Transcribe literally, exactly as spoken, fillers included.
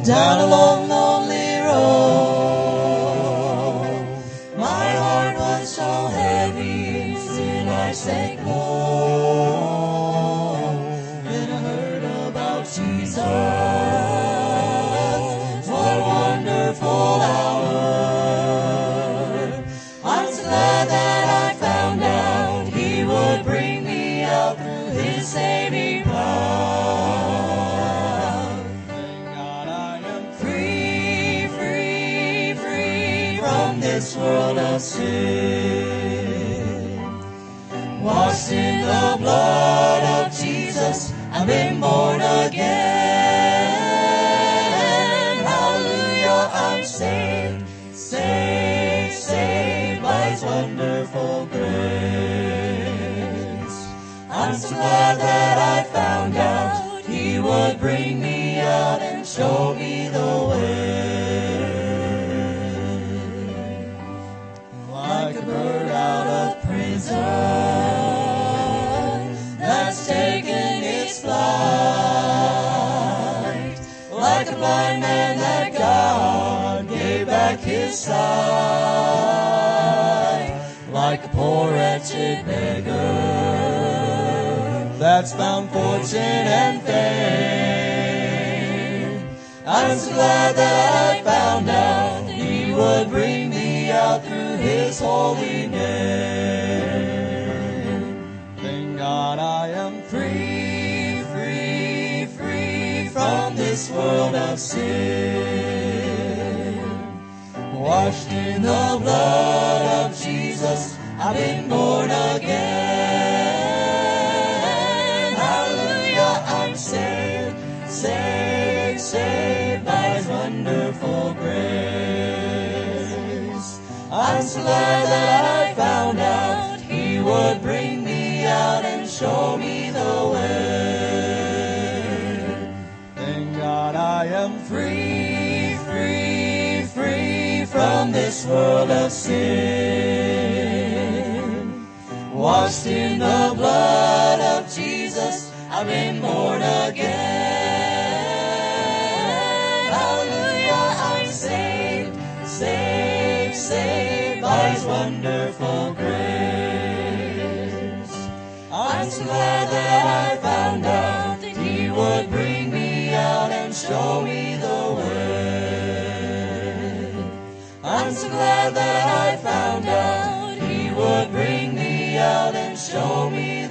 down a long, lonely road. My heart was so heavy, still I sank low. Then I heard about Jesus. What a wonderful hour. I'm so glad that I found out He would bring me out through His saving power. Thank God I am free, free, free from this world of sin. Washed in the blood of Jesus, I've been born again. Hallelujah, I'm saved, saved, saved by His wonderful grace. I'm so glad that I found out He would bring me out and show me the way. Like a bird out of prison that's taken its flight, like a blind man that God gave back his sight, like a poor wretched beggar that's found fortune and fame. I'm so glad that I found out He would bring me out through His holy name. Thank God I am free, free, free from this world of sin. Washed in the blood of Jesus, I've been born again. Hallelujah, I'm saved, saved, saved by His wonderful grace. I'm so glad that I found out He would bring me out and show me the way. Thank God I am free, free, free from this world of sin. Washed in the blood of Jesus, I've been born again. Hallelujah, I'm saved, saved, saved by His wonderful grace. I'm so glad that I found out that He would bring me out and show me the way. I'm so glad that I found out He would bring me out and show me